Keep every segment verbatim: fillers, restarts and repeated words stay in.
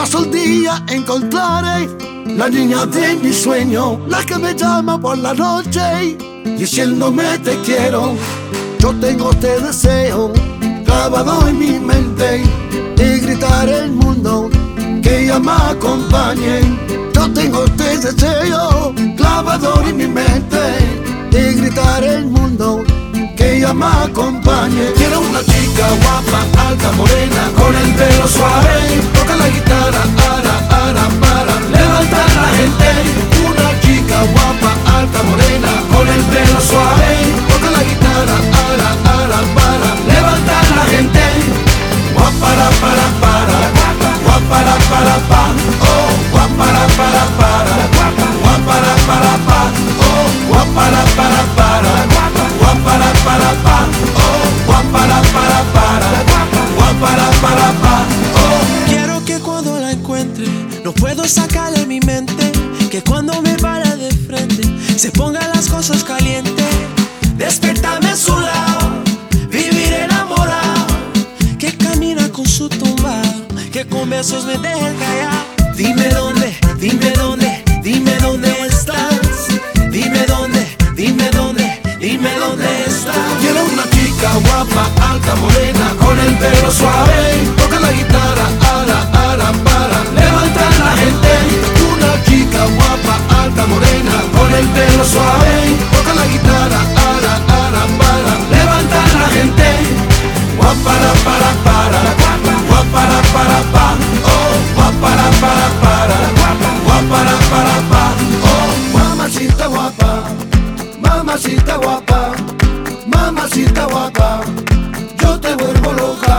Paso el día encontraré la niña de mi sueño, la que me llama por la noche diciéndome te quiero. Yo tengo este deseo clavado en mi mente y gritar al mundo que ella me acompañe. Yo tengo este deseo clavado en mi mente y gritar al mundo que ella me acompañe. Quiero una chica guapa, alta, morena, con el pelo suave, toca la guitarra, ara, ara, para levantar la gente. Una chica guapa, alta, morena, con el pelo suave, toca la guitarra, ara, ara, para levantar la gente. Guapara, para, para, guapara, para, pa, oh, guapara, para, para, guapara, para, pa, oh, guapara, para, para, guapara, para, pa, oh, guapara, para, para, guapara, para, pa, oh. Quiero que cuando la encuentre no puedo sacarle de mi mente, que cuando me para de frente se pongan las cosas calientes. Despertarme a su lado, vivir enamorado, que camina con su tumbado, que con besos me deje callar. Dime dónde, dime dónde, dime dónde estás. Dime dónde, dime dónde, dime dónde estás. Quiero una chica guapa, alta, morena, con el pelo suave, toca la guitarra, ara, ara, para levantar la gente. Una chica guapa, alta, morena, con el pelo suave, toca la guitarra, ara, ara, para levantar la gente. Guapara, para, para, guapara, para, pa, oh, guapara, para, para, guapara, para, pa, oh. Mamacita guapa, mamacita guapa, mamacita guapa, yo te vuelvo loca.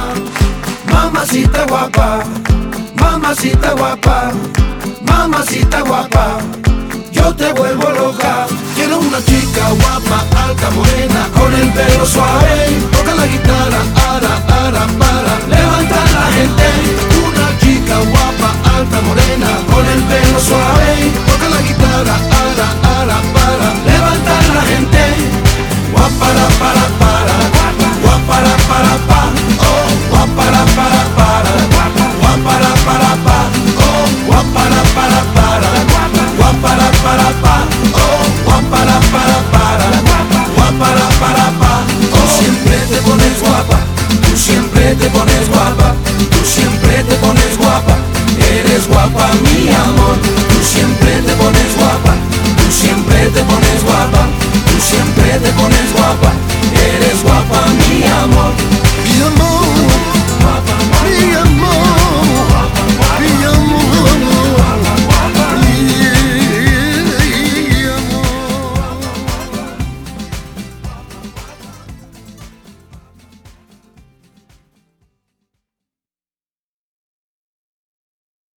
Mamacita guapa, mamacita guapa, mamacita guapa, yo te vuelvo loca. Quiero una chica guapa, alta, morena, con el pelo suave, toca la guitarra, ara, ara, para levantar la gente. Una chica guapa, alta, morena, con el pelo suave, toca la guitarra, ara, ara, para levantar la gente. Guapara, para, para, guapara, para, pa, oh, guapara, para, para, guapara, para, pa, oh, guapara, para, para, guapara, para, pa, oh, guapara, para, para, guapara, para, pa, oh. Tú siempre te pones guapa, tú siempre te pones guapa, tú siempre te pones guapa, eres guapa mi amor. Tú siempre te pones guapa, tú siempre te pones guapa, tú siempre te pones guapa.